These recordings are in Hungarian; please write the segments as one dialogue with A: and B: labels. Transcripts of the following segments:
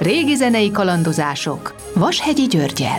A: Régi zenei kalandozások Vashegyi Györggyel.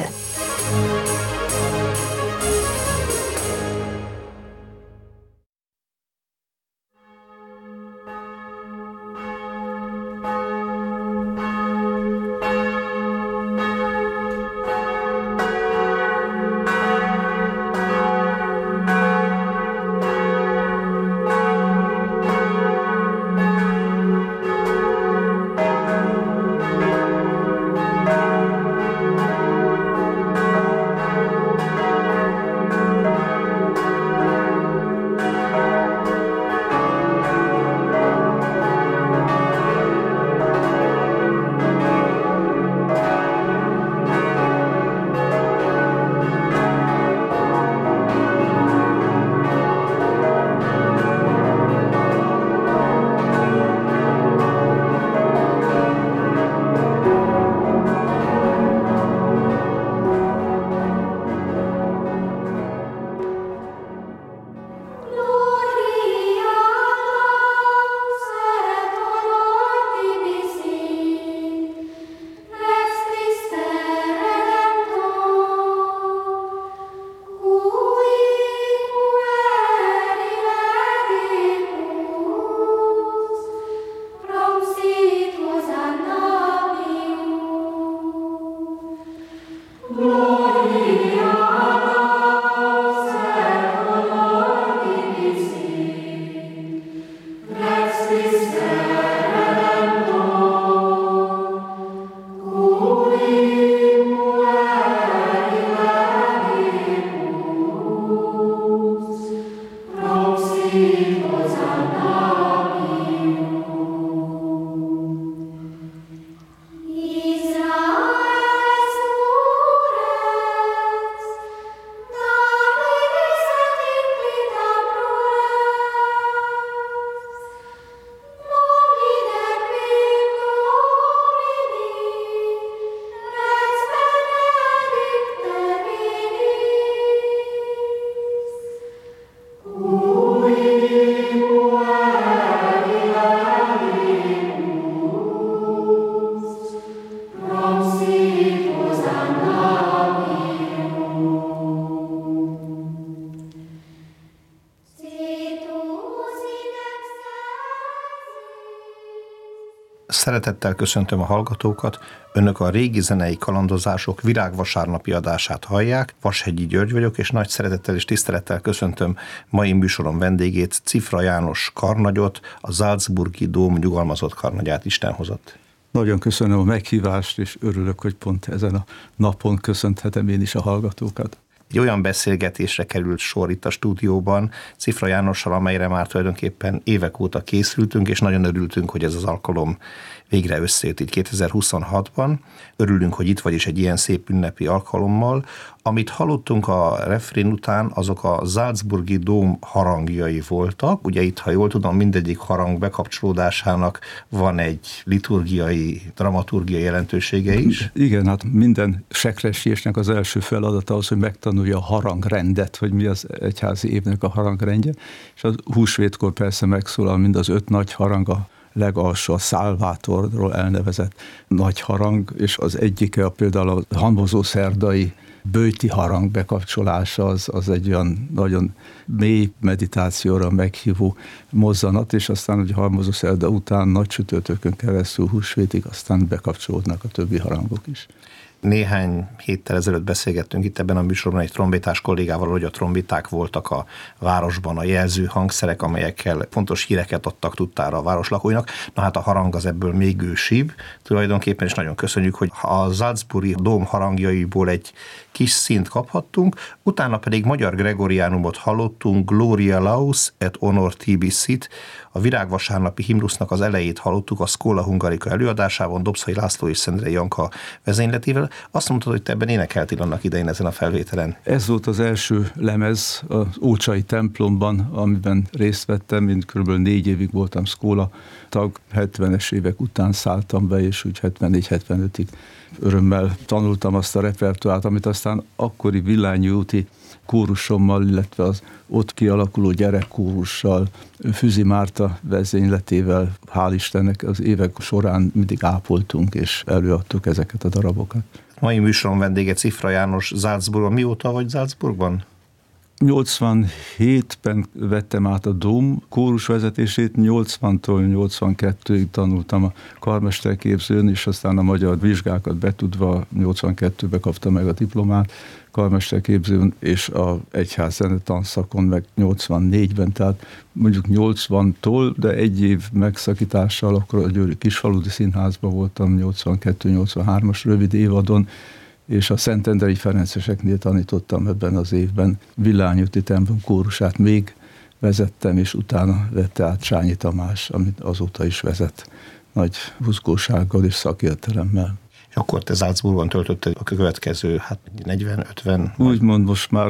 B: Szeretettel köszöntöm a hallgatókat, önök a Régi zenei kalandozások virágvasárnapi adását hallják, Vashegyi György vagyok, és nagy szeretettel és tisztelettel köszöntöm mai műsorom vendégét, Cifra János karnagyot, a Salzburgi Dóm nyugalmazott karnagyát. Isten hozott.
C: Nagyon köszönöm a meghívást, és örülök, hogy pont ezen a napon köszönhetem én is a hallgatókat.
B: Egy olyan beszélgetésre került sor itt a stúdióban Cifra Jánossal, amelyre már tulajdonképpen évek óta készültünk, és nagyon örültünk, hogy ez az alkalom végre összejött itt 2026-ban. Örülünk, hogy itt vagy is egy ilyen szép ünnepi alkalommal. Amit hallottunk a refrén után, azok a Salzburgi Dóm harangjai voltak. Ugye itt, ha jól tudom, mindegyik harang bekapcsolódásának van egy liturgiai, dramaturgiai jelentősége is.
C: Igen, hát minden sekrestésnek az első feladata az, hogy megtanulja a harangrendet, hogy mi az egyházi évnek a harangrendje, és a húsvétkor persze megszólal mind az 5 nagy harang, a legalsó, a Salvatorról elnevezett nagy harang, és az egyike például a hamvazószerdai böjti harang bekapcsolása, az egy olyan nagyon mély meditációra meghívó mozzanat, és aztán, hogy hamvazószerda után nagy csütörtökön keresztül húsvétig, aztán bekapcsolódnak a többi harangok is.
B: Néhány héttel ezelőtt beszélgettünk itt ebben a műsorban egy trombitás kollégával, hogy a trombiták voltak a városban a jelző hangszerek, amelyekkel fontos híreket adtak tudtára a város lakóinak. Na hát a harang az ebből még ősibb tulajdonképpen, és nagyon köszönjük, hogy a Salzburgi Dóm harangjaiból egy kis színt kaphattunk, utána pedig magyar gregoriánumot hallottunk, Gloria Laus et honor tibisit, a virágvasárnapi himnusznak az elejét hallottuk a Schola Hungarica előadásában, Dobszai László és Szendrei Janka vezényletével. Azt mondtad, hogy te ebben énekeltél annak idején ezen a felvételen.
C: Ez volt az első lemez az Ócsai templomban, amiben részt vettem. Én kb. 4 évig voltam Schola tag, 70-es évek után szálltam be, és úgy 74-75-ig örömmel tanultam azt a repertoárt, amit aztán akkori Villányi úti kórusommal, illetve az ott kialakuló gyerekkórussal, Füzi Márta vezényletével, hál' Istennek az évek során mindig ápoltunk és előadtuk ezeket a darabokat.
B: Mai műsoron vendége Cifra János Salzburgban. Mióta vagy Salzburgban?
C: 87-ben vettem át a Dóm kórus vezetését, 80-tól 82-ig tanultam a karmesterképzőn, és aztán a magyar vizsgákat betudva 82-ben kaptam meg a diplomát karmesterképzőn, és a egyház zenetanszakon meg 84-ben, tehát mondjuk 80-tól, de egy év megszakítással akkor a Győri Kisfaludi Színházban voltam 82-83-as rövid évadon, és a Szentendrei Ferenceseknél tanítottam ebben az évben. Villányi Öti templom kórusát még vezettem, és utána vette át Sányi Tamás, amit azóta is vezet nagy buzgósággal és szakértelemmel.
B: És akkor te Salzburgban töltötted a következő, 40-50?
C: Úgymond most már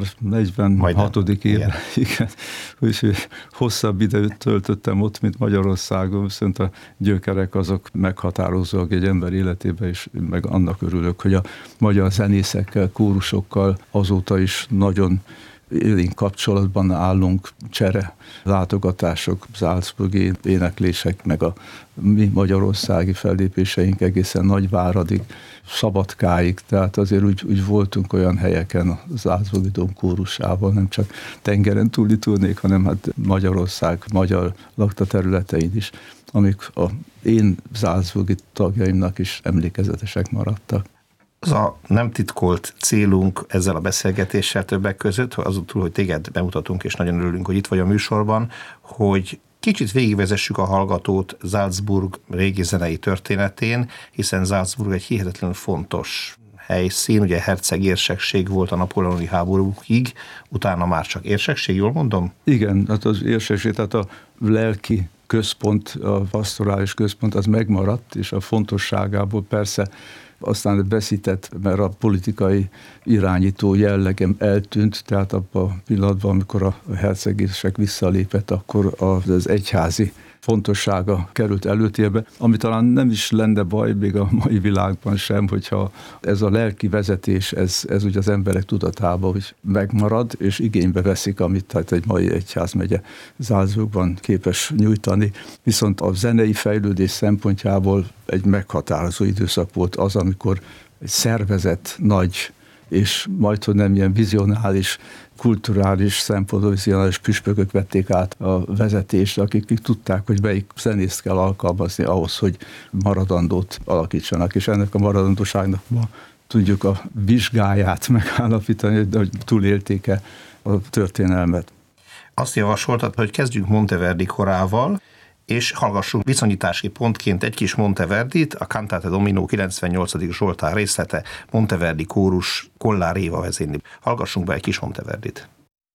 C: 46. éve. Igen. Úgyhogy hosszabb időt töltöttem ott, mint Magyarországon, viszont a gyökerek azok meghatározóak egy ember életében, és meg annak örülök, hogy a magyar zenészekkel, kórusokkal azóta is nagyon élénk kapcsolatban állunk, csere, látogatások, salzburgi éneklések, meg a mi magyarországi fellépéseink egészen Nagyváradig, Szabadkáig, tehát azért úgy voltunk olyan helyeken a Salzburgi Dóm kórusával, nem csak tengeren túli turnék, hanem hát Magyarország magyar lakta területein is, amik a én salzburgi tagjaimnak is emlékezetesek maradtak.
B: Az a nem titkolt célunk ezzel a beszélgetéssel többek között, azon túl, hogy téged bemutatunk, és nagyon örülünk, hogy itt vagy a műsorban, hogy kicsit végigvezessük a hallgatót Salzburg régi zenei történetén, hiszen Salzburg egy hihetetlenül fontos helyszín, ugye hercegérsekség volt a napóleoni háborúkig, utána már csak érsekség, jól mondom?
C: Igen, hát az érsekség, tehát a lelki központ, a pastorális központ az megmaradt, és a fontosságából persze aztán veszített, mert a politikai irányító jellegem eltűnt, tehát abban a pillanatban, amikor a hercegérsek visszalépett, akkor az egyházi fontossága került előtérbe, ami talán nem is lenne baj még a mai világban sem, hogyha ez a lelki vezetés, ez ugye az emberek tudatában, hogy megmarad, és igénybe veszik, amit tehát egy mai egyházmegye Salzburgban képes nyújtani. Viszont a zenei fejlődés szempontjából egy meghatározó időszak volt az, amikor egy szervezett, nagy és majdhogy nem ilyen vizionális, kulturális szempontból vizionális püspökök vették át a vezetést, akik tudták, hogy melyik zenészt kell alkalmazni ahhoz, hogy maradandót alakítsanak, és ennek a maradandóságnak ma tudjuk a vizsgáját megállapítani, hogy túlélték-e a történelmet.
B: Azt javasoltad, hogy kezdjünk Monteverdi korával, és hallgassunk viszonyítási pontként egy kis Monteverdit, a Cantate Domino 98. Zsoltár részlete, Monteverdi kórus, Kollár Éva vezényli. Hallgassunk be egy kis Monteverdit.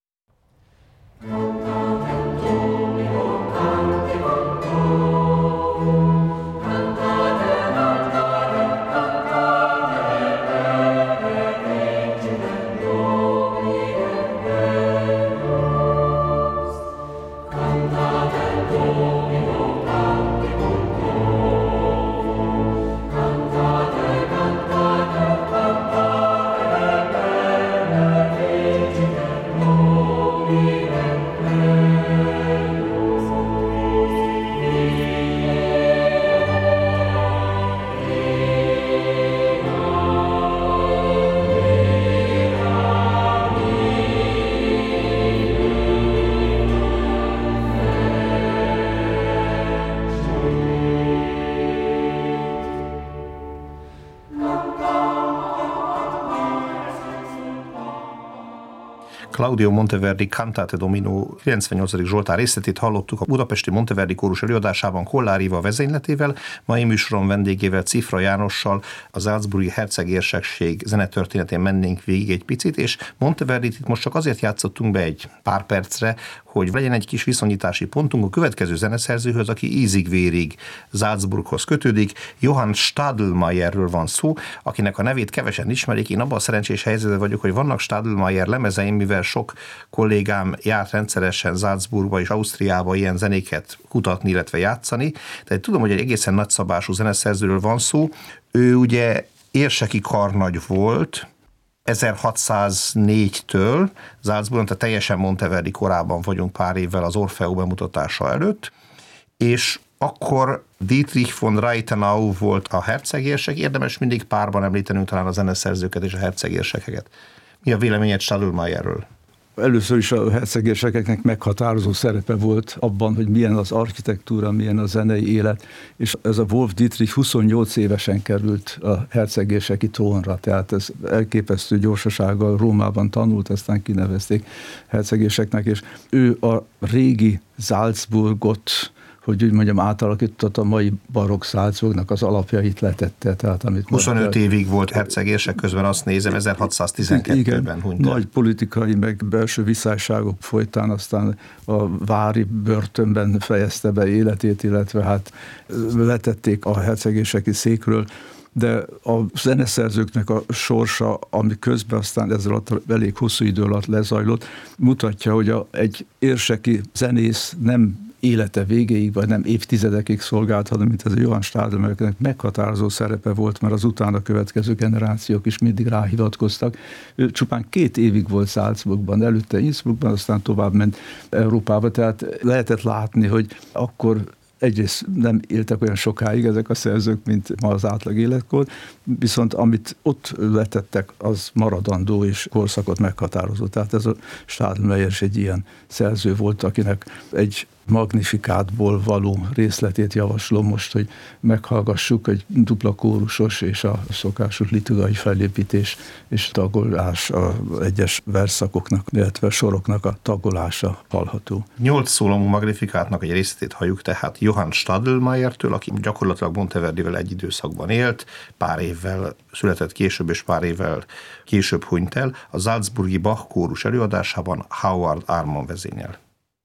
B: Claudio Monteverdi Cantate Domino 98. Zsoltár részletét hallottuk a budapesti Monteverdi kórus előadásában Kollár Éva vezényletével, mai műsoron vendégével, Cifra Jánossal, a salzburgi hercegérsekség zenetörténetén mennénk végig egy picit, és Monteverdit itt most csak azért játszottunk be egy pár percre, hogy legyen egy kis viszonyítási pontunk a következő zeneszerzőhöz, aki ízig-vérig Salzburghoz kötődik. Johann Stadelmayerről van szó, akinek a nevét kevesen ismerik. Én abban a szerencsés helyzetben vagyok, hogy vannak Stadelmayer lemezeim, mivel sok kollégám járt rendszeresen Salzburgba és Ausztriába ilyen zenéket kutatni, illetve játszani. Tehát tudom, hogy egy egészen nagyszabású zeneszerzőről van szó. Ő ugye érseki karnagy volt, 1604-től Salzburgban, tehát teljesen Monteverdi korában vagyunk pár évvel az Orfeo bemutatása előtt, és akkor Dietrich von Reithenau volt a hercegérsek, érdemes mindig párban említenünk talán a zeneszerzőket és a hercegérsekeket. Mi a véleményed Stadelmayerről?
C: Először is a hercegérsekeknek meghatározó szerepe volt abban, hogy milyen az architektúra, milyen a zenei élet, és ez a Wolf Dietrich 28 évesen került a hercegérseki trónra, tehát ez elképesztő gyorsasággal Rómában tanult, aztán kinevezték hercegérseknek, és ő a régi Salzburgot, hogy úgy mondjam, átalakított a mai barokk Salzburgnak az alapjait letette. Tehát, amit
B: 25 évig volt hercegérsek, közben azt nézem, 1612-ben hunyt el.
C: Nagy politikai, meg belső viszályságok folytán aztán a vári börtönben fejezte be életét, illetve hát letették a hercegérseki székről, de a zeneszerzőknek a sorsa, ami közben aztán ezzel elég hosszú idő alatt lezajlott, mutatja, hogy egy érseki zenész nem élete végéig, vagy nem évtizedekig szolgált, hanem mint ez a Johann Stadelmayernek meghatározó szerepe volt, mert az utána következő generációk is mindig ráhivatkoztak. Ő csupán 2 évig volt Salzburgban, előtte Innsbruckban, aztán tovább ment Európába, tehát lehetett látni, hogy akkor egyrészt nem éltek olyan sokáig ezek a szerzők, mint ma az átlag életkor, viszont amit ott letettek, az maradandó és korszakot meghatározó. Tehát ez a Stadelmayer is egy ilyen szerző volt, akinek egy Magnifikátból való részletét javaslom most, hogy meghallgassuk, egy dupla kórusos és a szokásos liturgiai felépítés és tagolás, az egyes versszakoknak, illetve soroknak a tagolása hallható.
B: 8 szólamú Magnifikátnak egy részletét halljuk tehát Johann Stadelmayertől, aki gyakorlatilag Monteverdivel egy időszakban élt, pár évvel született később, és pár évvel később hunyt el, a Salzburgi Bach kórus előadásában Howard Arman vezényel.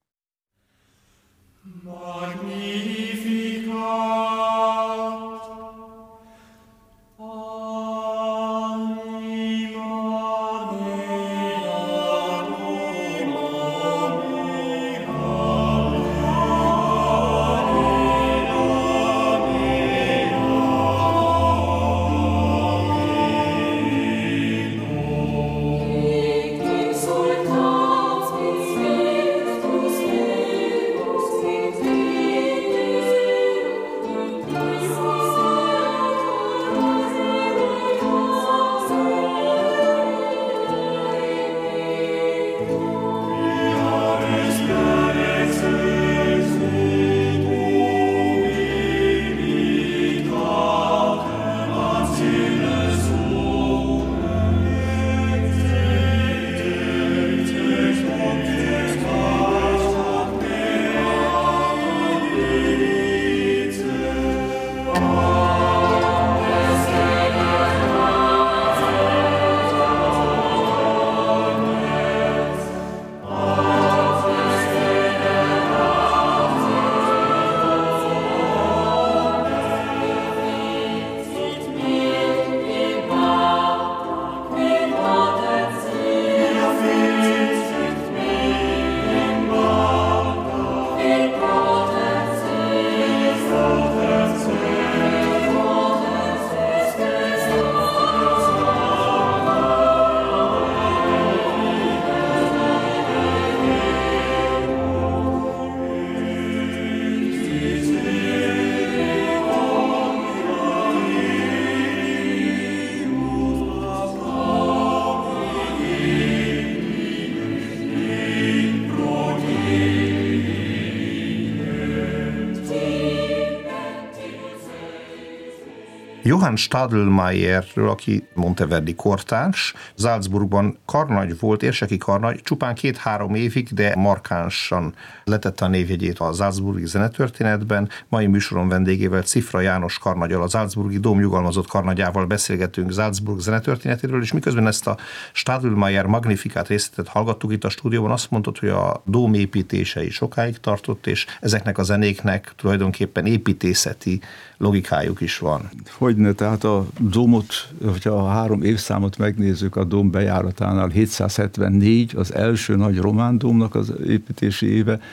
B: Johann Stadelmayerről, aki Monteverdi kortárs, Salzburgban karnagy volt, érseki karnagy, csupán 2-3 évig, de markánsan letette a névjegyét a salzburgi zenetörténetben. Mai műsoron vendégével Cifra János karnaggyal, a Salzburgi Dóm nyugalmazott karnagyával beszélgetünk Salzburg zenetörténetéről, és miközben ezt a Stadelmayer Magnifikát részletet hallgattuk itt a stúdióban, azt mondtad, hogy a dóm építése is sokáig tartott, és ezeknek a zenéknek tulajdonképpen építészeti logikájuk is van.
C: Hogyne, tehát a dómot, hogyha a 3 évszámot megnézzük a dóm bejáratánál, 774 az első nagy román dómnak az építési éve,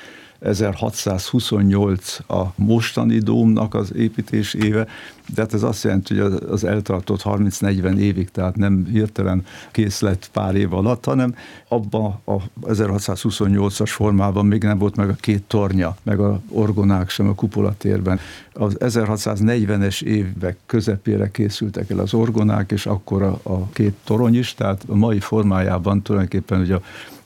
C: 1628 a mostani dómnak az építés éve, de hát ez azt jelenti, hogy az eltartott 30-40 évig, tehát nem hirtelen kész lett pár év alatt, hanem abban a 1628-as formában még nem volt meg a két tornya, meg a orgonák sem a kupolatérben. Az 1640-es évek közepére készültek el az orgonák, és akkor a két torony is, tehát a mai formájában tulajdonképpen ugye a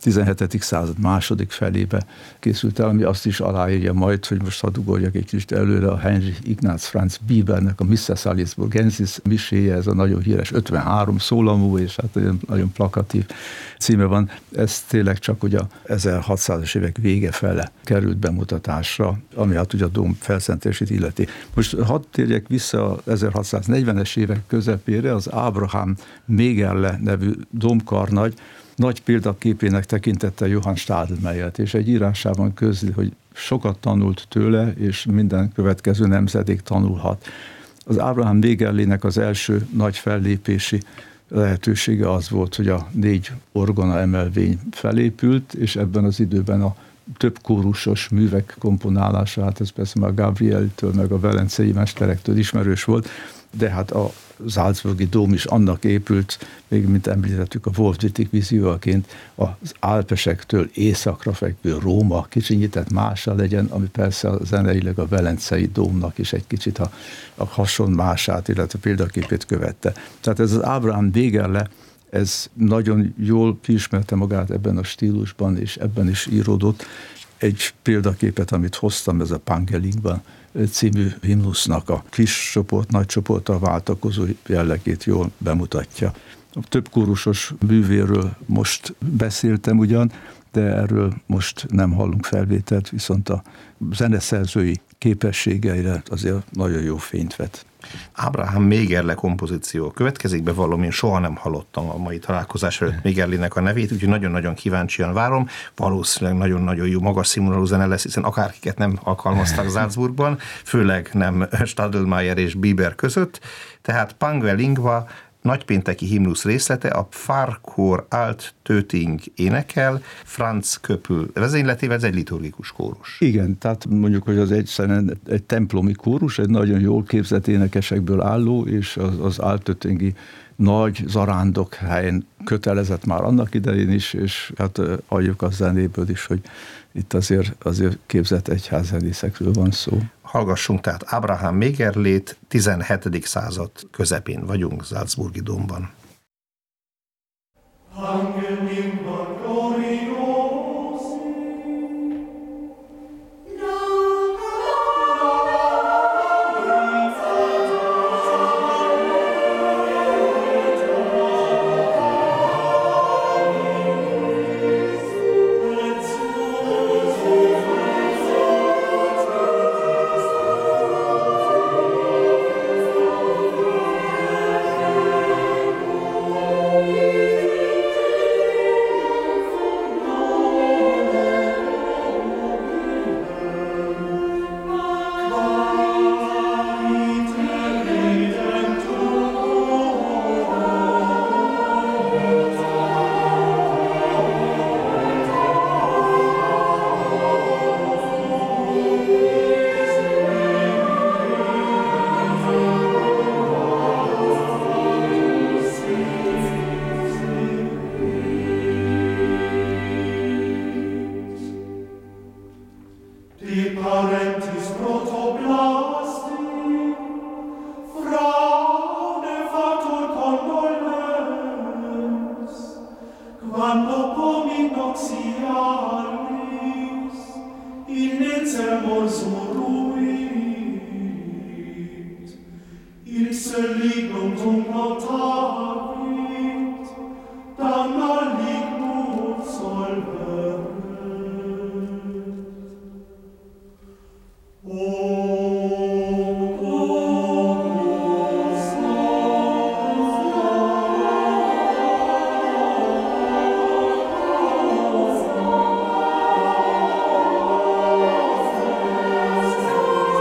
C: 17. század második felébe készült el, ami azt is aláírja majd, hogy most hadd ugorjak egy kicsit előre, a Heinrich Ignaz Franz Biebernek a Missa Salzburgensis miséje, ez a nagyon híres 53 szólamú, és hát nagyon plakatív címe van. Ez tényleg csak ugye a 1600-as évek vége fele került bemutatásra, ami hát ugye a dóm felszentését illeti. Most hadd térjek vissza a 1640-es évek közepére, az Abraham Megerle nevű dómkarnagy nagy példaképének tekintette Johann Stadelmayert, és egy írásában közli, hogy sokat tanult tőle, és minden következő nemzedék tanulhat. Az Abraham Megerlének az első nagy fellépési lehetősége az volt, hogy a 4 orgona emelvény felépült, és ebben az időben a több kórusos művek komponálása, hát ez persze már Gabrieltől, meg a velencei mesterektől ismerős volt, de hát a salzburgi dóm is annak épült, még mint említettük a Wolfdietrich vízióaként, az Alpesektől északra fekvő Róma kicsinyített mása legyen, ami persze zeneileg a velencei dómnak is egy kicsit a hasonmását, illetve példaképét követte. Tehát ez az Abraham Megerle, ez nagyon jól kiismerte magát ebben a stílusban, és ebben is íródott. Egy példaképet, amit hoztam, ez a Pangelingban című himnusznak a kis csoport, nagy csoporttal váltakozó jellegét jól bemutatja. A több kórusos művéről most beszéltem ugyan, de erről most nem hallunk felvételt, viszont a zeneszerzői képességeire azért nagyon jó fényt vet.
B: Abraham Megerle kompozíció következik, bevallom, én soha nem hallottam a mai találkozás előtt Megerlének a nevét, úgyhogy nagyon-nagyon kíváncsian várom. Valószínűleg nagyon-nagyon jó, magas színvonalú zene lesz, hiszen akárkiket nem alkalmaztak Salzburgban, főleg nem Stadelmayer és Bieber között. Tehát Pangue Lingua, nagypénteki himnusz részlete, a Pfarrchor Alt Töting énekel, Franz Köppl vezényletével, ez egy liturgikus kórus.
C: Igen, tehát mondjuk, hogy az egy templomi kórus, egy nagyon jól képzett énekesekből álló, és az Alt Tötingi nagy zarándok helyen kötelezett már annak idején is, és hát halljuk a zenéből is, hogy itt azért képzett egyházzenészekről van szó.
B: Hallgassunk tehát Abraham Megerlét, 17. század közepén vagyunk Salzburgi dómban.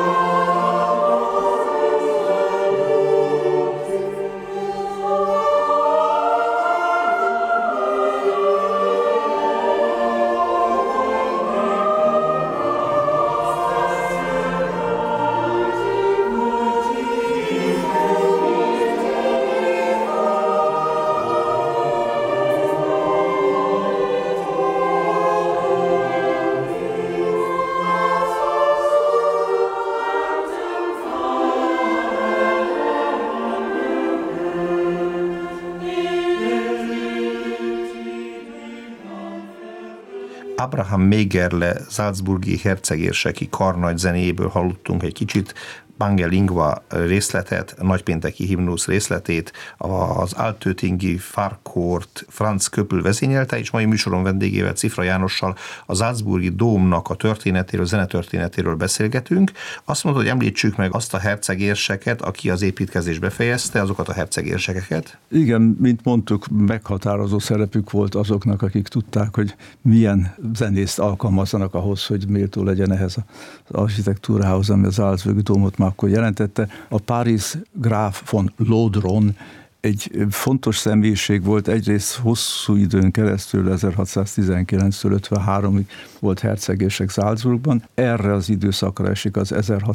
D: Oh
B: Abraham Megerle salzburgi hercegérseki karnagy zenéjéből hallottunk egy kicsit, Bange Lingua részletet, nagypénteki himnusz részletét, az Altötingi Farkort Franz Köppl vezényelte, és mai műsoron vendégével, Cifra Jánossal a salzburgi dómnak a történetéről, zenetörténetéről beszélgetünk. Azt mondod, hogy említsük meg azt a hercegérseket, aki az építkezést befejezte, azokat a hercegérsekeket.
C: Igen, mint mondtuk, meghatározó szerepük volt azoknak, akik tudták, hogy milyen zenészt alkalmazzanak ahhoz, hogy méltó legyen ehhez az architektúrához, ami az salzburgi dómot már akkor jelentette. A Paris Graf von Lodron egy fontos személyiség volt, egyrészt hosszú időn keresztül, 1619-től 53-ig volt hercegérsek Salzburgban. Erre az időszakra esik az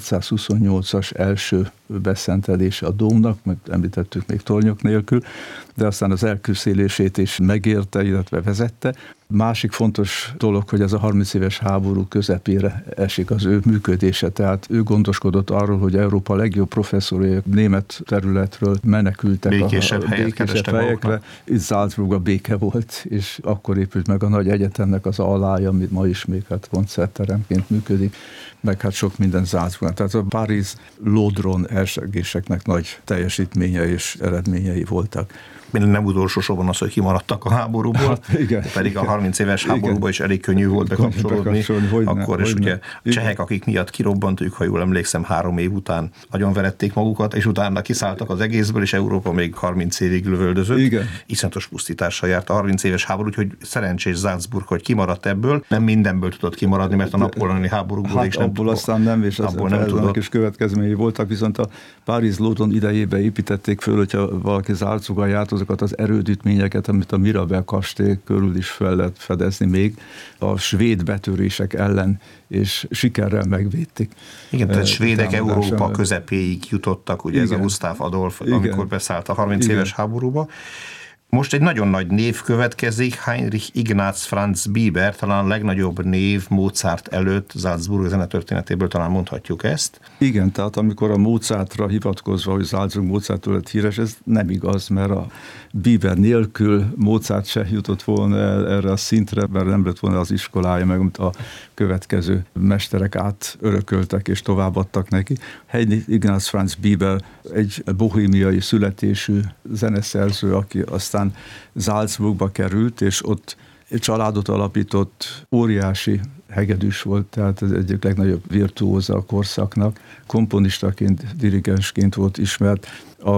C: 1628-as első beszentelése a dómnak, meg említettük még tornyok nélkül, de aztán az elkülszélését is megérte, illetve vezette. Másik fontos dolog, hogy ez a 30 éves háború közepére esik az ő működése, tehát ő gondoskodott arról, hogy Európa legjobb professzorai német területről menekültek
B: békésebb
C: helyekre. Itt Salzburgban béke volt, és akkor épült meg a nagy egyetemnek az alája, amit ma is még koncertteremként működik, meg hát sok minden Salzburgban. Tehát a Paris Lodron hercegéseknek nagy teljesítménye és eredményei voltak.
B: Nem utolsó sorban az, hogy kimaradtak a háborúból,
C: hát igen,
B: pedig a 30 éves háborúban is elég könnyű volt bekapcsolódni. Akkor is ugye csehek, akik miatt kirobbantuk, ha jól emlékszem, 3 év után nagyon verették magukat, és utána kiszálltak az egészből, és Európa még 30 évig lövöldözött. Igen. Iszonyatos pusztítással járt a 30 éves háború, úgyhogy szerencsés Salzburg, hogy kimaradt ebből. Nem mindenből tudott kimaradni, mert a napóleoni háborúból is nem
C: abból aztán nem, és azok is következményei voltak, viszont a Paris Lodron idejében építették föl, hogyha valaki Salzburgban járt, azokat az erődítményeket, amit a Mirabel kastély körül is fel lehet fedezni még, a svéd betörések ellen, és sikerrel megvédték.
B: Igen, tehát svédek Európa közepéig jutottak, ugye igen. Ez a Gustav Adolf, igen. Amikor beszállt a 30 igen. éves háborúba. Most egy nagyon nagy név következik, Heinrich Ignaz Franz Biber, talán a legnagyobb név Mozart előtt, Salzburg zenetörténetéből talán mondhatjuk ezt. Igen, tehát amikor a Mozartra hivatkozva, hogy Salzburg Mozart lett híres, ez nem igaz, mert a Biber nélkül Mozart se jutott volna erre a szintre, mert nem lett volna az iskolája, meg amit a következő mesterek átörököltek és továbbadtak neki. Heinrich Ignaz Franz Biber egy bohémiai születésű zeneszerző, aki aztán Salzburgba került, és ott egy családot alapított, óriási hegedűs volt, tehát ez egyik legnagyobb virtuóza a korszaknak. Komponistaként, dirigensként volt ismert. A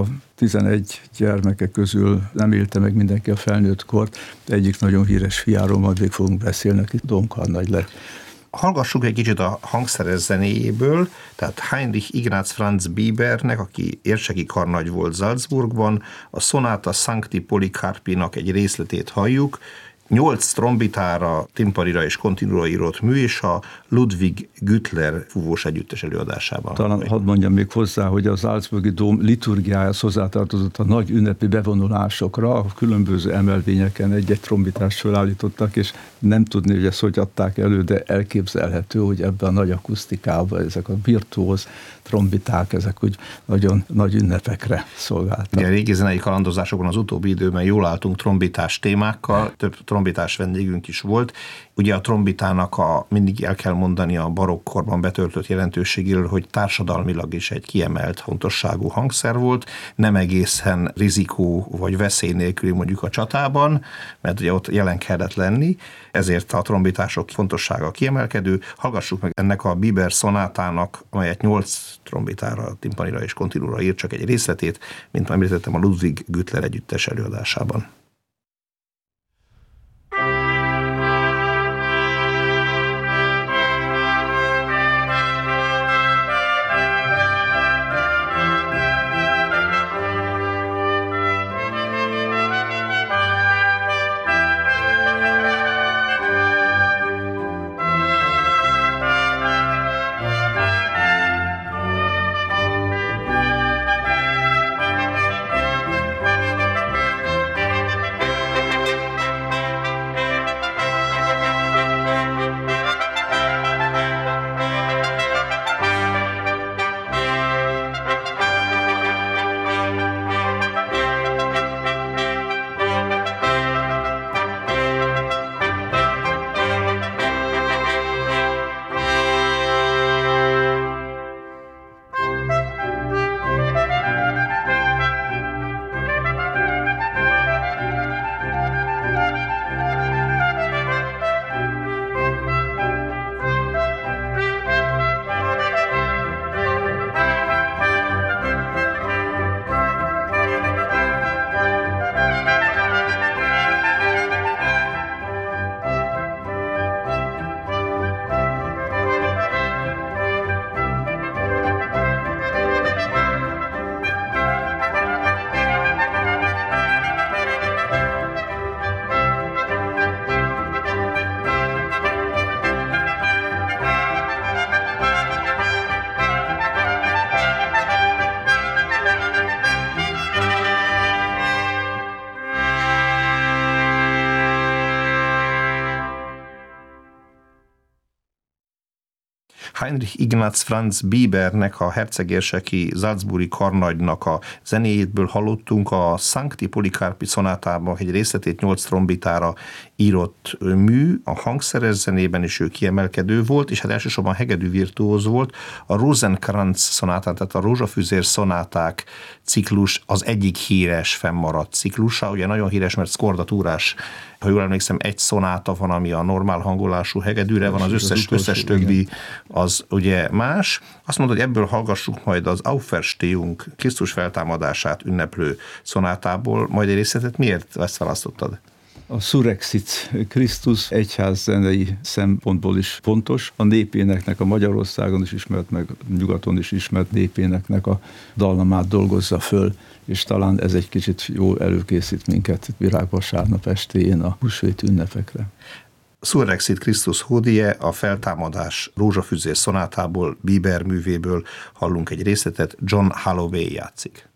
B: 11 gyermeke közül nem élte meg mindenki a felnőtt kort. Egyik nagyon híres fiáról majd még fogunk beszélni, aki domkarnagy lett. Hallgassuk egy kicsit a hangszeres zenéjéből, tehát Heinrich Ignaz Franz Bibernek, aki érseki karnagy volt Salzburgban, a Sonata Sancti Polycarpinak egy részletét halljuk, 8 trombitára, timpanira és kontinúra írott mű, és a Ludwig Güttler fúvós együttes előadásában. Talán hadd mondjam még hozzá, hogy az Salzburgi dóm liturgiájához hozzátartozott a nagy ünnepi bevonulásokra, a különböző emelvényeken egy-egy trombitást felállítottak, és nem tudni, hogy ezt hogy adták elő, de elképzelhető, hogy ebben a nagy akusztikában ezek a virtuóz trombiták, ezek úgy nagyon nagy ünnepekre szolgáltak. Ugye a régi zenei kalandozásokban az utóbbi időben jól álltunk trombitás témákkal, több trombitás vendégünk is volt. Ugye a trombitának mindig el kell mondani a barokkorban betöltött jelentőségéről, hogy társadalmilag is egy kiemelt fontosságú hangszer volt, nem egészen rizikó vagy veszély nélküli mondjuk a csatában, mert ugye ott jelen kellett lenni, ezért a trombitások fontossága kiemelkedő. Hallgassuk meg ennek a Biber szonátának, amelyet 8 trombitára, timpanira és kontinúra ír, csak egy részletét, mint már említettem, a Ludwig Güttler együttes előadásában. Heinrich Ignaz Franz Biebernek, a hercegérseki Salzburgi karnagynak a zenéjéből hallottunk a Sancti Policarpi szonátában egy részletét 8 trombitára írott mű, a hangszeres zenében is ő kiemelkedő volt, és hát elsősorban hegedű virtuóz volt. A Rosenkranz szonátán, tehát a rózsafűzér szonáták ciklus az egyik híres fennmaradt ciklusa, ugye nagyon híres, mert szkordatúrás, ha jól emlékszem, egy szonáta van, ami a normál hangolású hegedűre van, az összes többi az ugye más. Azt mondod, hogy ebből hallgassuk majd az Auferstehung, Krisztus feltámadását ünneplő szonátából, majd egy részletet. Miért ezt választottad?
C: A Surrexit Krisztus egyházzenei szempontból is fontos. A népéneknek, a Magyarországon is ismert, meg nyugaton is ismert népéneknek a dallamát dolgozza föl, és talán ez egy kicsit jól előkészít minket virágvasárnap estéjén a húsvét ünnepekre.
B: Surrexit Christus Hodie, a feltámadás rózsafűzér szonátából, Bieber művéből hallunk egy részletet, John Holloway játszik.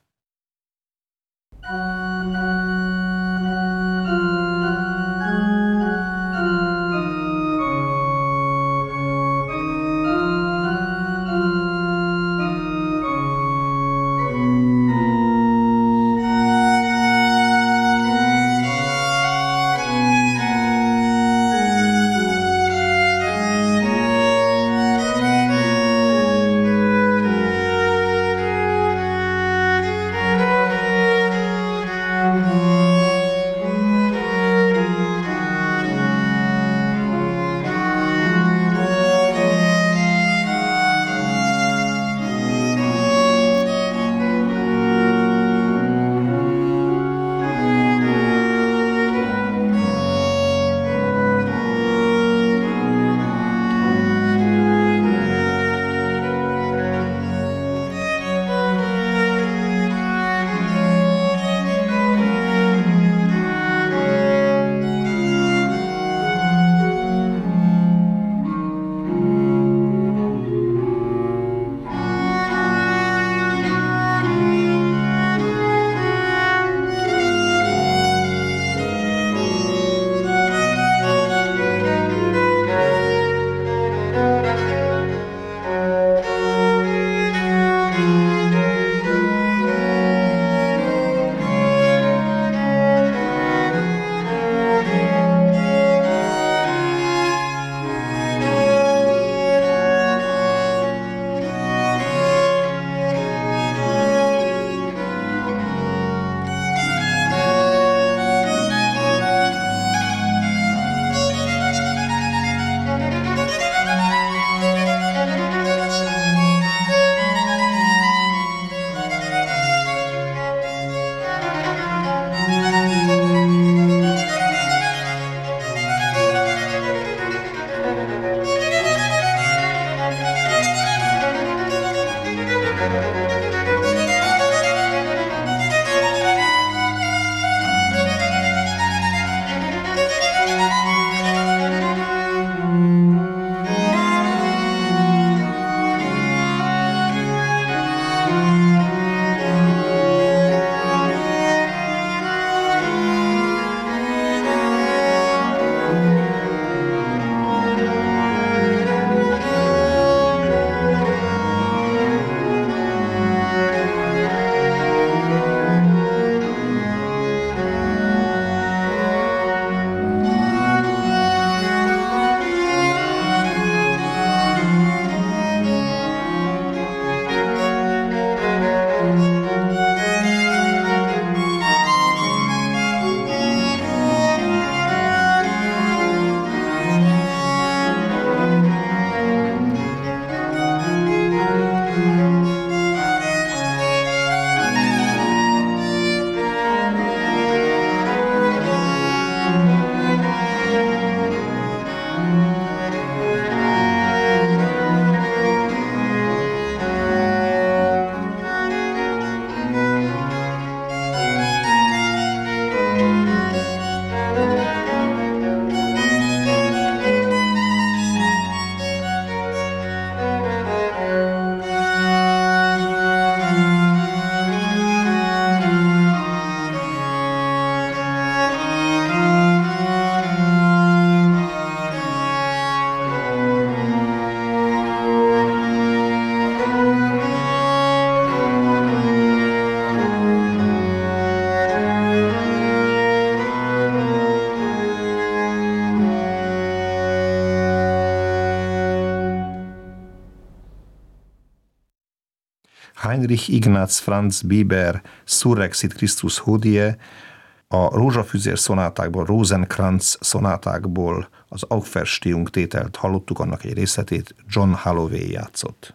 B: Heinrich Ignaz Franz Biber Surrexit Christus Hodie, a rózsafüzér szonátákból, Rosenkranz szonátákból az Auferstehung tételt hallottuk, annak egy részletét John Holloway játszott.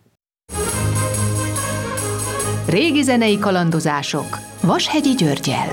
A: Régi zenei kalandozások Vashegyi Györggyel.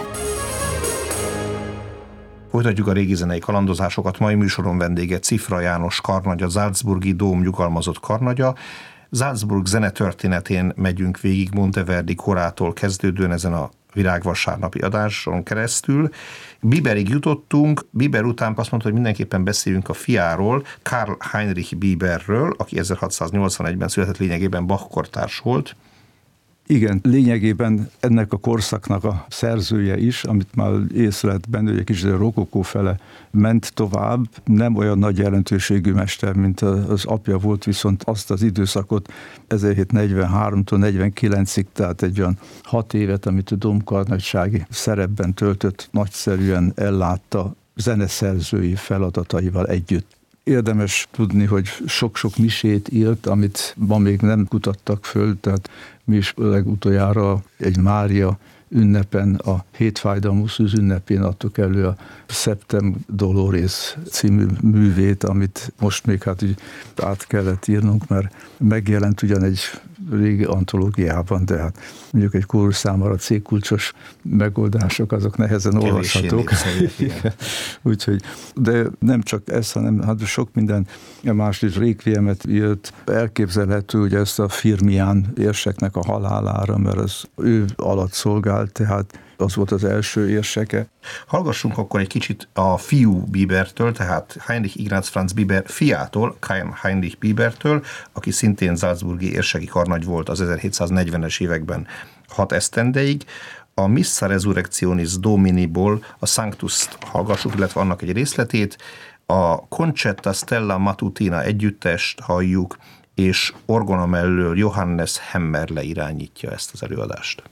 B: Folytatjuk a régi zenei kalandozásokat. Mai műsoron vendége Cifra János karnagy, a Salzburgi Dóm nyugalmazott karnagya. Salzburg zenetörténetén megyünk végig Monteverdi korától kezdődően ezen a virágvasárnapi adáson keresztül. Biberig jutottunk, Biber után azt mondta, hogy mindenképpen beszéljünk a fiáról, Karl Heinrich Biberről, aki 1681-ben született, lényegében Bach kortárs volt.
C: Igen, lényegében ennek a korszaknak a szerzője is, amit már észlelt benne, hogy egy kicsit a rokokó fele ment tovább, nem olyan nagy jelentőségű mester, mint az apja volt, viszont azt az időszakot 1743-tól 49-ig, tehát egy olyan 6 évet, amit a domkarnagysági szerepben töltött, nagyszerűen ellátta zeneszerzői feladataival együtt. Érdemes tudni, hogy sok-sok misét írt, amit ma még nem kutattak föl, tehát mi is legutoljára egy Mária ünnepen, a Hétfájdalmú Szűz ünnepén adtuk elő a Septem Dolores című művét, amit most még hát így át kellett írnunk, mert megjelent ugyan egy régi antológiában, de hát mondjuk egy kórus számára C-kulcsos megoldások, azok nehezen olvashatók. Úgyhogy, de nem csak ez, hanem hát sok minden más is, Requiemet írt. Elképzelhető, hogy ezt a Firmián érseknek a halálára, mert az ő alatt szolgált, tehát az volt az első érseke.
B: Hallgassunk akkor egy kicsit a fiú Bibertől, tehát Heinrich Ignaz Franz Biber fiától, Karl Heinrich Bibertől, aki szintén salzburgi érseki karnagy volt az 1740-es években 6 esztendeig. A Missa Resurrectionis Dominiból a Sanctus-t hallgassuk, illetve annak egy részletét, a Concetta Stella Matutina együttest halljuk, és orgona mellől Johannes Hemmerle irányítja ezt az előadást.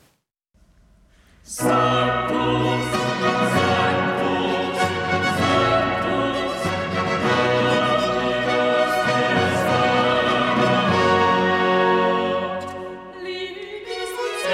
D: Sanctus, Sanctus, Sanctus, Libis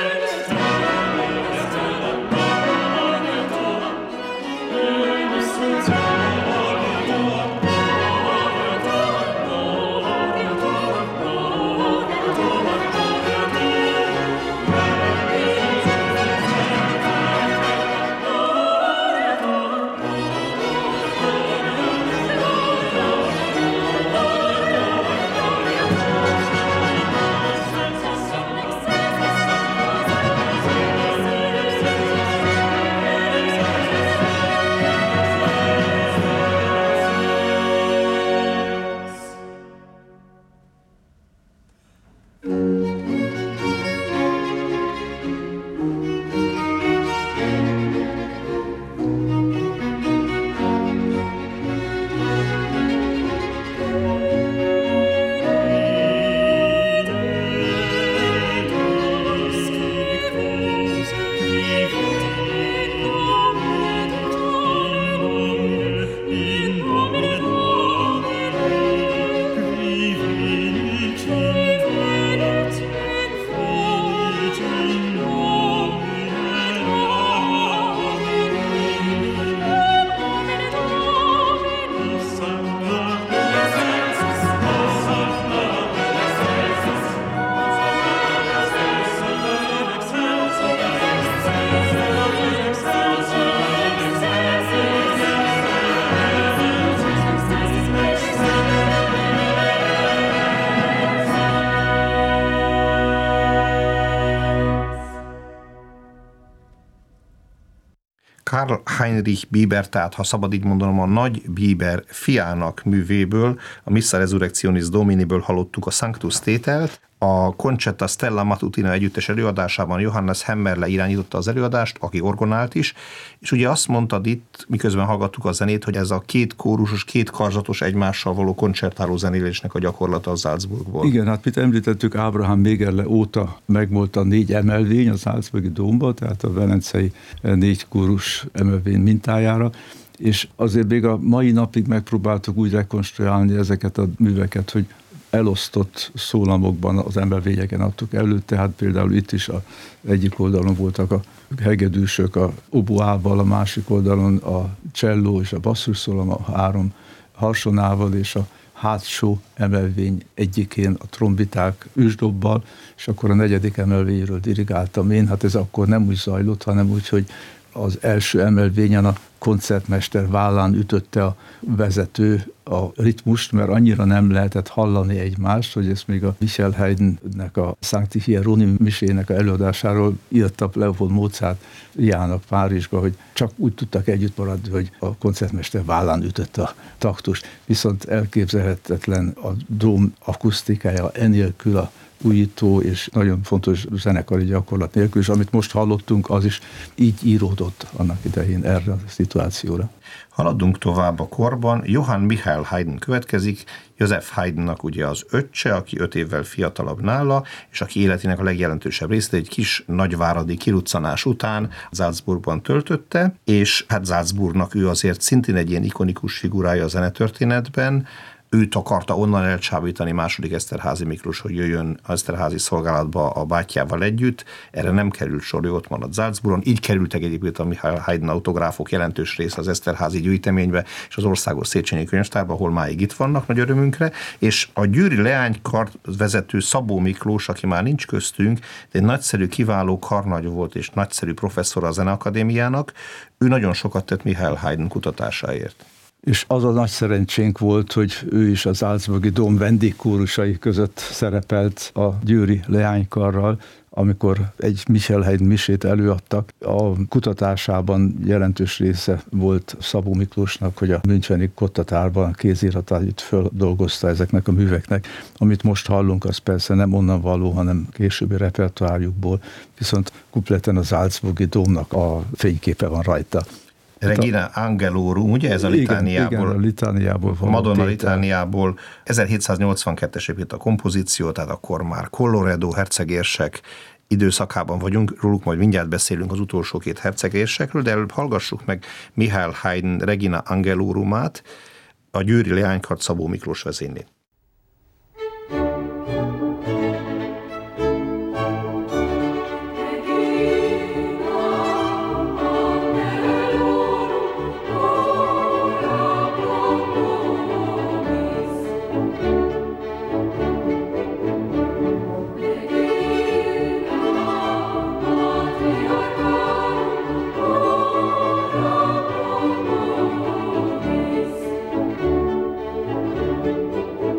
B: Karl Heinrich Biber, tehát ha szabad így mondanom, a nagy Biber fiának művéből, a Missa Resurrectionis Dominiből hallottuk a Sanctus tételt. A Concetta Stella Matutina együttes előadásában Johannes Hemmerle irányította az előadást, aki orgonált is, és ugye azt mondtad itt, miközben hallgattuk a zenét, hogy ez a két kórusos, két karzatos egymással való koncertáló zenélésnek a gyakorlata a Salzburgból.
C: Igen, hát mit említettük, Ábrahám Mégerle óta megvolt a 4 emelvény a Salzburgi dómba, tehát a velencei 4 kórus emelvény mintájára, és azért még a mai napig megpróbáltuk úgy rekonstruálni ezeket a műveket, hogy elosztott szólamokban az emelvényeken adtuk elő, tehát például itt is egyik oldalon voltak a hegedűsök a oboával, a másik oldalon a cselló és a basszusszólam, a 3 harsonával, és a hátsó emelvény egyikén a trombiták ősdobbal, és akkor a 4. emelvényről dirigáltam én. Hát ez akkor nem úgy zajlott, hanem úgy, hogy az első emelvényen a koncertmester vállán ütötte a vezető a ritmust, mert annyira nem lehetett hallani egymást, hogy ezt még a Michael Haydnnek a Sancti Hieronymi misének a előadásáról írta Leopold Mozart Jának Párizsba, hogy csak úgy tudtak együtt maradni, hogy a koncertmester vállán ütötte a taktust. Viszont elképzelhetetlen a dóm akusztikája enélkül, a újító és nagyon fontos zenekari gyakorlat nélkül, és amit most hallottunk, az is így íródott annak idején erre a szituációra.
B: Haladunk tovább a korban. Johann Michael Haydn következik, Joseph Haydnnak ugye az öccse, aki 5 évvel fiatalabb nála, és aki életének a legjelentősebb részét egy kis nagyváradi kiruccanás után Salzburgban töltötte, és hát Salzburgnak ő azért szintén egy ilyen ikonikus figurája a zenetörténetben. Őt akarta onnan elcsábítani II. Eszterházy Miklós, hogy jöjjön az Eszterházy szolgálatba a bátyjával együtt. Erre nem került sor, ő ott maradt Salzburgon. Így kerültek egyébként a Michael Haydn autográfok jelentős része az Eszterházy gyűjteménybe és az Országos Széchenyi Könyvtárba, ahol máig itt vannak nagy örömünkre. És a győri leánykar vezető Szabó Miklós, aki már nincs köztünk, de egy nagyszerű, kiváló karnagy volt és nagyszerű professzor a Zeneakadémiának, ő nagyon sokat tett Michael Haydn kutatásáért.
C: És az a nagy szerencsénk volt, hogy ő is az Salzburgi Dóm vendégkórusai között szerepelt a győri leánykarral, amikor egy Michael Haydn misét előadtak. A kutatásában jelentős része volt Szabó Miklósnak, hogy a müncheni Kottatárban a kéziratát földolgozta ezeknek a műveknek. Amit most hallunk, az persze nem onnan való, hanem későbbi repertoárjukból, viszont kupleten az Salzburgi Dómnak a fényképe van rajta.
B: Regina Angelorum, ugye ez a litániából?
C: Igen, a litániából van.
B: Madonna litániából. 1782-es épít a kompozíció, tehát akkor már Colloredo hercegérsek időszakában vagyunk, róluk majd mindjárt beszélünk az utolsó 2 hercegérsekről, de előbb hallgassuk meg Michael Haydn Regina Angelorumát, a győri leánykart Szabó Miklós vezényli.
D: Thank you.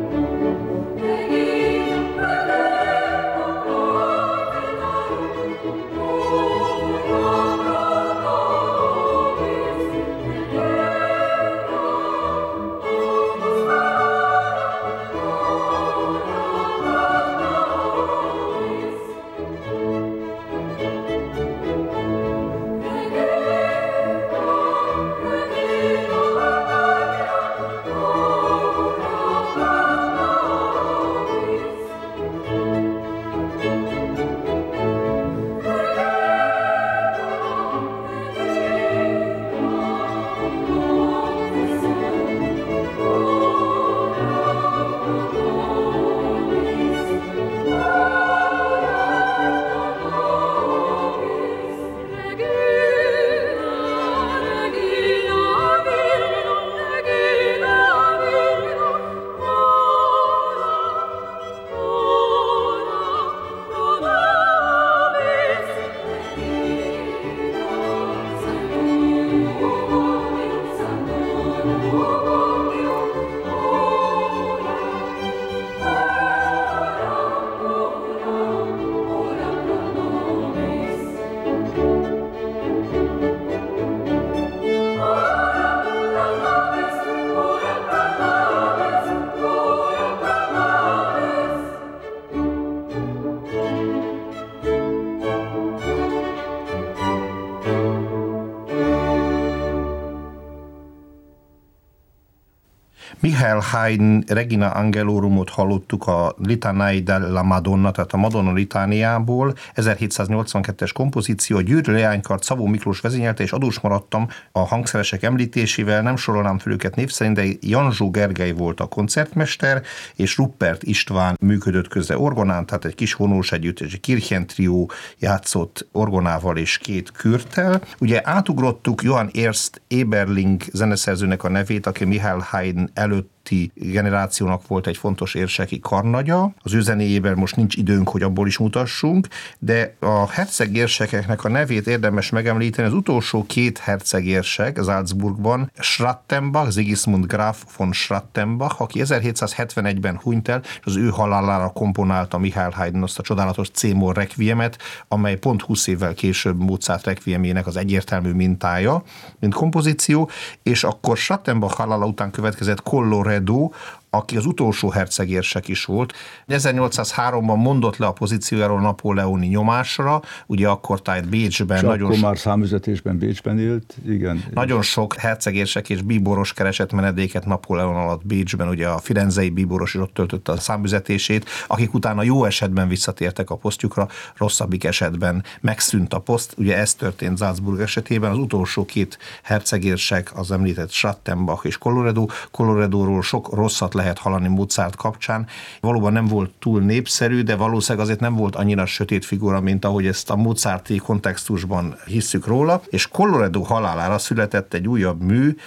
B: Michael Haydn Regina Angelorumot hallottuk a Litanei della Madonna, tehát a Madonna litániából, 1782-es kompozíció, a Győri leánykart Szabó Miklós vezényelte, és adós maradtam a hangszeresek említésével, nem sorolnám fel őket név szerint, de Janzsó Gergely volt a koncertmester, és Ruppert István működött közre orgonán, tehát egy kis vonós együttes, egy Kirchentrió játszott orgonával és két kürttel. Ugye átugrottuk Johann Ernst Eberling zeneszerzőnek a nevét, aki Michael Haydn előtti generációnak volt egy fontos érseki karnagya. Az ő zenéjében most nincs időnk, hogy abból is mutassunk, de a hercegérsekeknek a nevét érdemes megemlíteni. Az utolsó két hercegérsek Salzburgban, Schrattenbach, Sigismund Graf von Schrattenbach, aki 1771-ben hunyt el, és az ő halálára komponálta Michael Haydn azt a csodálatos C-moll requiemet, amely pont 20 évvel később Mozart requiemjének az egyértelmű mintája, mint kompozíció, és akkor Schrattenbach halála után következett Colloredo, aki az utolsó hercegérsek is volt. 1803-ban mondott le a pozíciójáról napóleoni nyomásra, ugye akkor tájt Bécsben.
C: És akkor már számüzetésben Bécsben élt, igen.
B: Nagyon sok hercegérsek és bíboros keresett menedéket Napóleon alatt Bécsben, ugye a firenzei bíboros is ott töltötte a számüzetését, akik utána jó esetben visszatértek a posztjukra, rosszabbik esetben megszűnt a poszt. Ugye ez történt Salzburg esetében, az utolsó két hercegérsek, az említett Schrattenbach és Colloredo. Colloredóról sok rosszat lehet hallani Mozart kapcsán. Valóban nem volt túl népszerű, de valószínűleg azért nem volt annyira sötét figura, mint ahogy ezt a mozarti kontextusban hisszük róla, és Colloredo halálára született egy újabb mű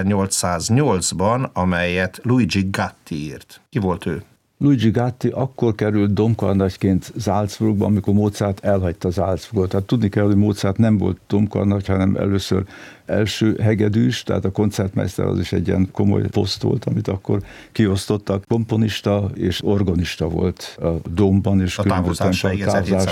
B: 1808-ban, amelyet Luigi Gatti írt. Ki volt ő?
C: Luigi Gatti akkor került domkarnagyként Salzburgba, amikor Mozart elhagyta Salzburgot. Tehát tudni kell, hogy Mozart nem volt domkarnagy, hanem először első hegedűs, tehát a koncertmester az is egy ilyen komoly poszt volt, amit akkor kiosztottak. Komponista és organista volt a Dómban, és
B: a távozásáig.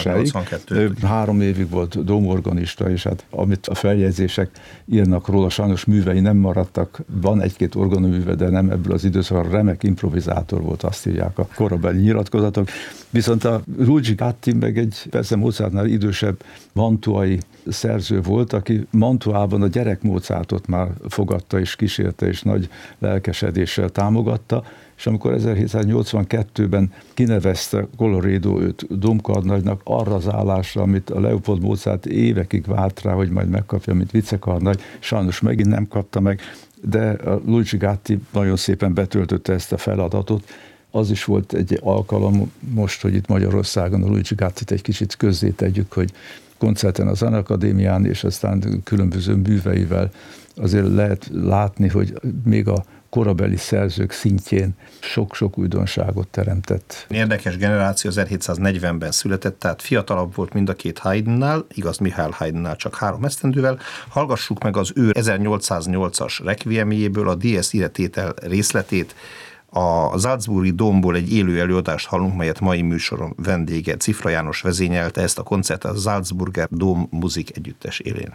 C: 3 évig volt dómorganista, és hát amit a feljegyzések írnak róla, sajnos művei nem maradtak. Van egy-két orgonaműve, de nem ebből az időszakban, remek improvizátor volt, azt írják a korabeli nyilatkozatok. Viszont a Luigi Gatti meg egy persze Mozartnál idősebb mantuai szerző volt, aki Mantuában a gyerek Mozartot már fogadta és kísérte, és nagy lelkesedéssel támogatta, és amikor 1782-ben kinevezte Colloredo őt domkarnagynak arra az állásra, amit a Leopold Mozart évekig várt rá, hogy majd megkapja, mint vicekarnagy, sajnos megint nem kapta meg, de a Luigi Gatti nagyon szépen betöltötte ezt a feladatot. Az is volt egy alkalom most, hogy itt Magyarországon a Luigi Gattit egy kicsit közzétegyük, hogy koncerten a Zenakadémián, és aztán különböző műveivel azért lehet látni, hogy még a korabeli szerzők szintjén sok-sok újdonságot teremtett.
B: Érdekes generáció, 1740-ben született, tehát fiatalabb volt mind a két Haydnnál, igaz, Michael Haydnnál csak 3 esztendővel. Hallgassuk meg az ő 1808-as requiemjéből a Dies Irae tétel részletét. A Salzburgi Dómból egy élő előadást hallunk, melyet mai műsorom vendége Cifra János vezényelte, ezt a koncertet a Salzburger Dom Musik együttes élén.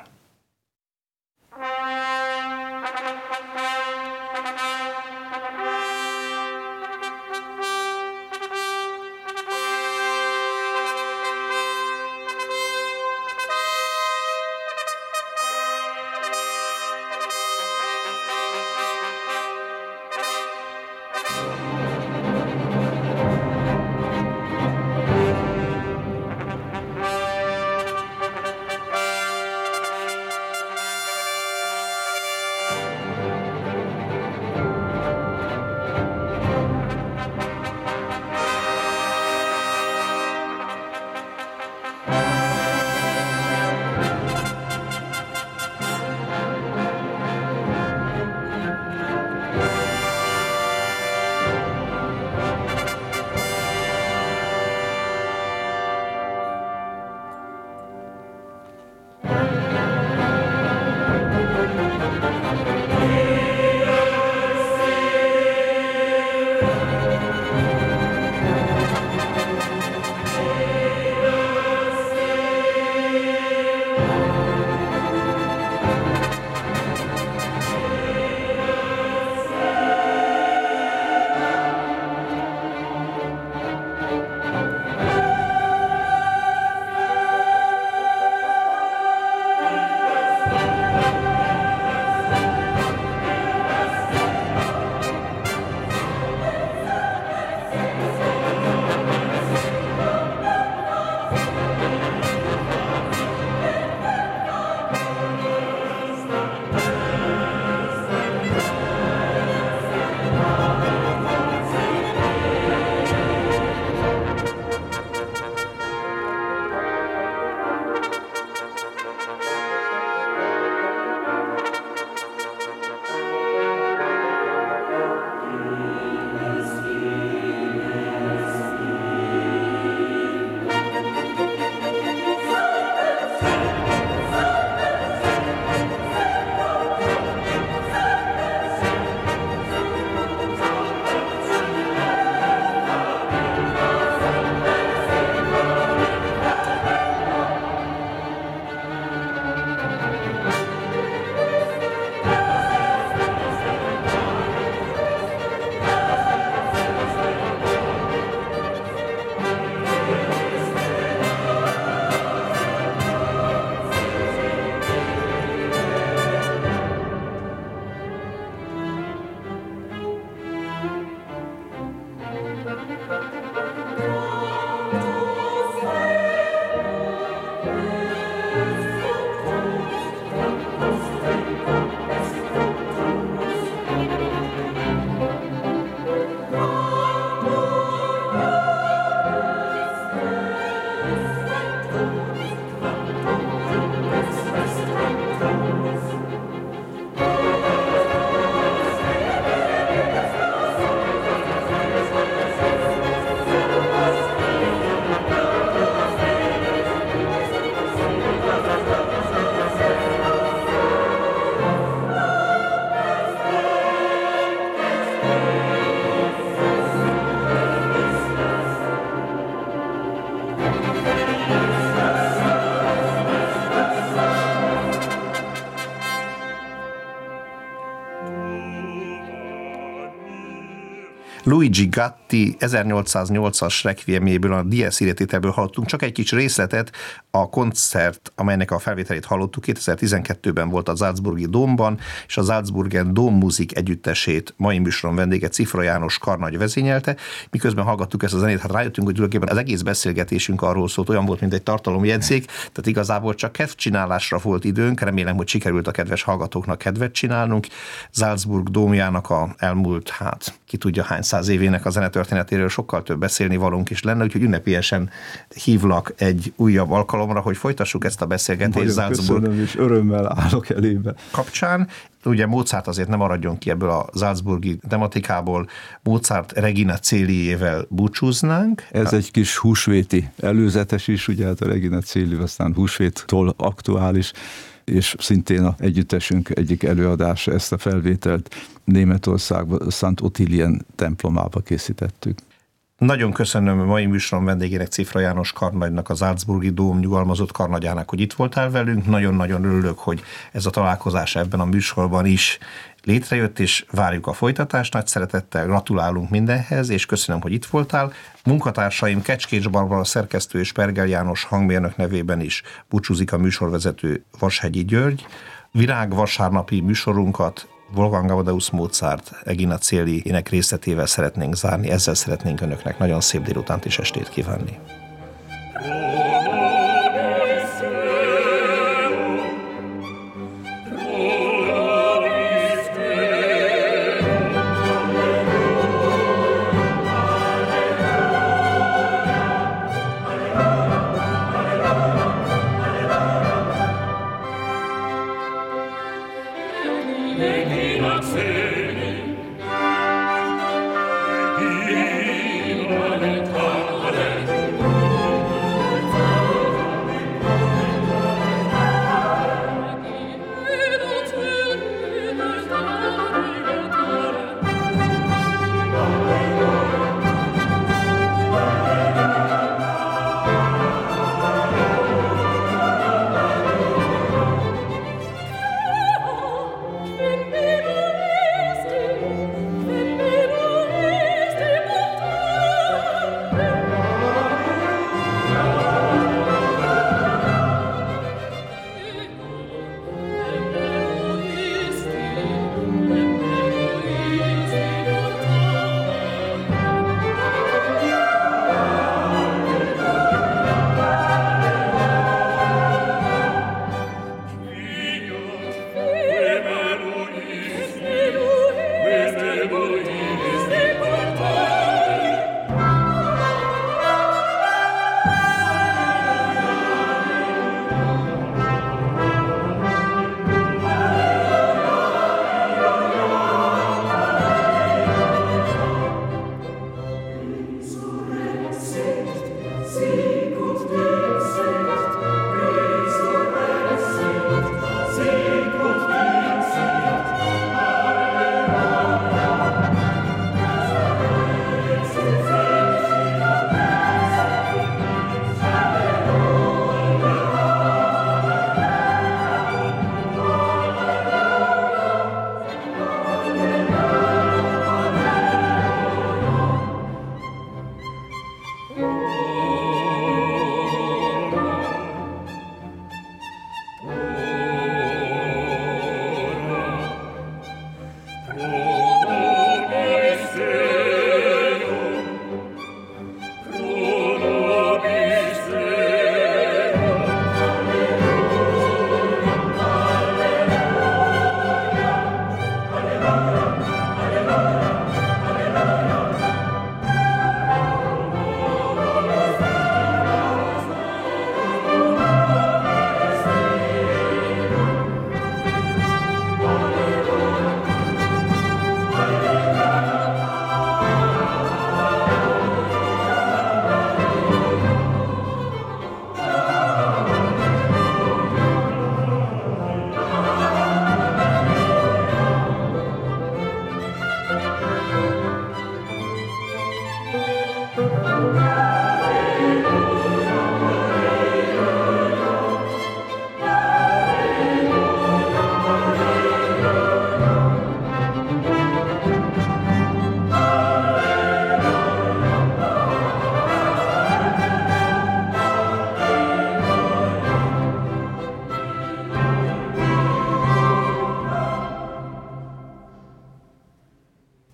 B: Luigi Gatti 1808-as requiemjéből, a Dies Irae tételből hallottunk csak egy kis részletet. A koncert, amelynek a felvételét hallottuk, 2012-ben volt a Salzburgi Dómban, és a Salzburgen Dommusik együttesét mai műsoron vendége Cifra János karnagy vezényelte. Miközben hallgattuk ezt a zenét, hát rájöttünk, hogy tulajdonképpen az egész beszélgetésünk arról szólt, olyan volt, mint egy tartalomjegyzék, tehát igazából csak kedvcsinálásra volt időnk. Remélem, hogy sikerült a kedves hallgatóknak kedvet csinálnunk. Salzburg dómjának a elmúlt, ki tudja hány száz évének a zenetörténetéről sokkal több beszélni valónk is lenne, úgyhogy ünnepélyesen hívlak egy újabb alkalomra, hogy folytassuk ezt a beszélgetést Salzburg.
C: Köszönöm, és örömmel állok elébe.
B: Kapcsán. Ugye Mozart azért nem maradjon ki ebből a salzburgi tematikából, Mozart Regina Coeliével búcsúznánk.
C: Ez egy kis húsvéti előzetes is, ugye hát a Regina Coeli aztán húsvéttól aktuális, és szintén a együttesünk egyik előadása, ezt a felvételt Németországban, Szent Ottilien templomába készítettük.
B: Nagyon köszönöm a mai műsoron vendégének, Cifra János karnagynak, az Salzburgi Dóm nyugalmazott karnagyának, hogy itt voltál velünk. Nagyon-nagyon örülök, hogy ez a találkozás ebben a műsorban is létrejött, és várjuk a folytatást. Nagy szeretettel gratulálunk mindenhez, és köszönöm, hogy itt voltál. Munkatársaim Kecskécs Barbara szerkesztő és Pergel János hangmérnök nevében is búcsúzik a műsorvezető Vashegyi György. Virág vasárnapi műsorunkat Wolfgang Amadeus Mozart Regina Coeli-ének részletével szeretnénk zárni, ezzel szeretnénk önöknek nagyon szép délutánt és estét kívánni.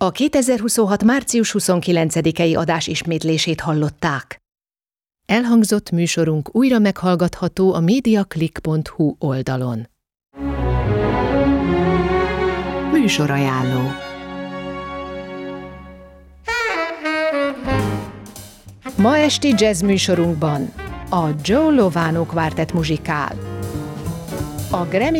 A: A 2026. március 29-i adás ismétlését hallották. Elhangzott műsorunk újra meghallgatható a mediaclick.hu oldalon. Műsorajánló. Ma esti jazz műsorunkban a Joe Lovano Quartet muzsikál. A Grammy